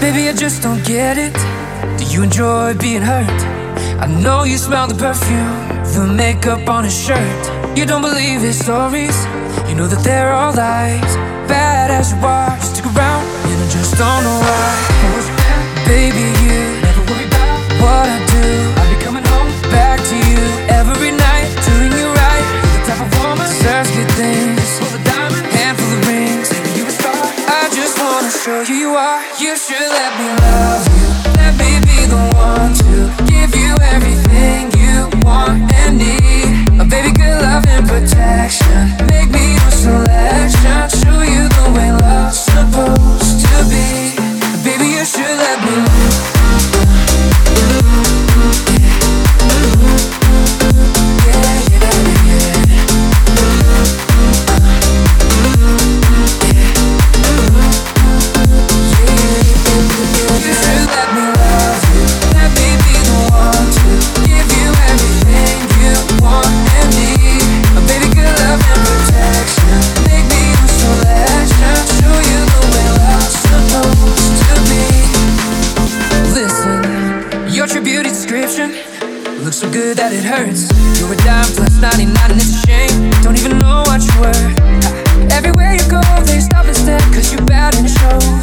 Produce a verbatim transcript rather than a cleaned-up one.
Baby, I just don't get it. Do you enjoy being hurt? I know you smell the perfume, the makeup on his shirt. You don't believe his stories, you know that they're all lies. Bad as you are, you stick around, and I just don't know why. Baby, you never worry about what I do. I'll be coming home back to you every night, doing you right. You're the type of woman that serves good things, full of diamonds, handful of rings. Baby, you a star. I just wanna show you you are. You should let me love you. Let me be the one to give you everything you want and need. A baby, good love and protection. Make me your selection. Show you the way love's supposed to be. Baby, you should let me love. Looks so good that it hurts. You're a dime plus ninety-nine and it's a shame. Don't even know what you were. Everywhere you go, they stop instead, cause you're bad and it shows.